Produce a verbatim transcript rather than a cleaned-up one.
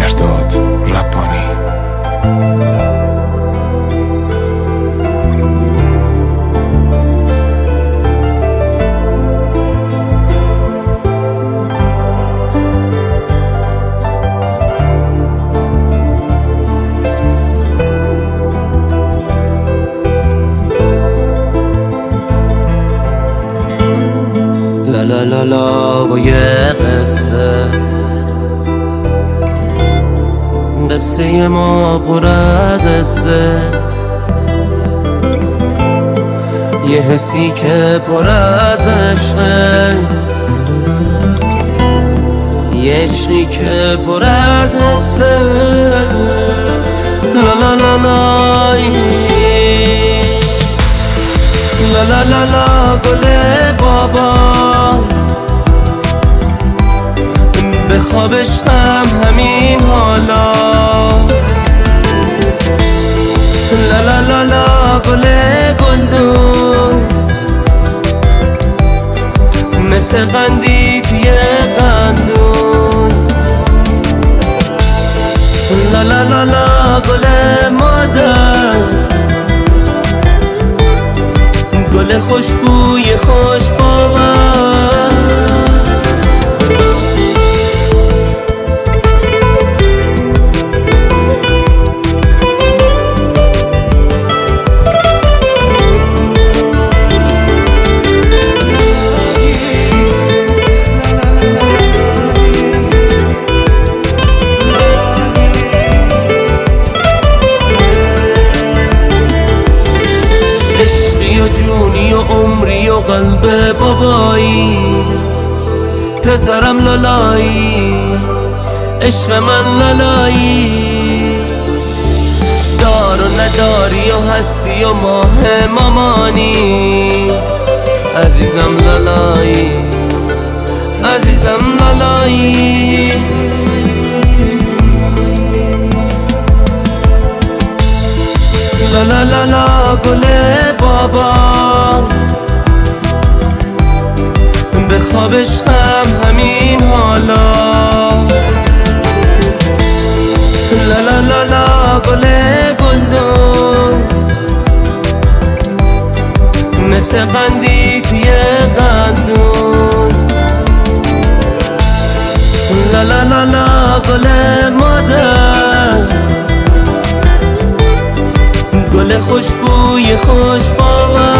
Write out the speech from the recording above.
مهرداد ربانی. لا لا لا لا و یه قصه قصه ما پر از قصه، یه حسی که پر از عشقه، یه عشقی که پر از حسه. لا لا لا لا لا لا لا لا گل بابا به خوابش هم همین حالا. لا لا لا لا گل گلدون مثل قندی توی قندون. لا لا لا لا گل مادر گل خوشبوی خوش باور. عشقی و جونی و عمری و قلب بابایی، پسرم لالایی، عشق من لالایی. دار و نداری و هستی و ماه مامانی، عزیزم لالایی، عزیزم لالایی. لا لا لا لا گل بابا به خوابش هم همین حالا. لا لا لا لا گل گلدون مثل قندی توی قندون. لا لا لا لا گل مادر گل خوشبوی خوش باور.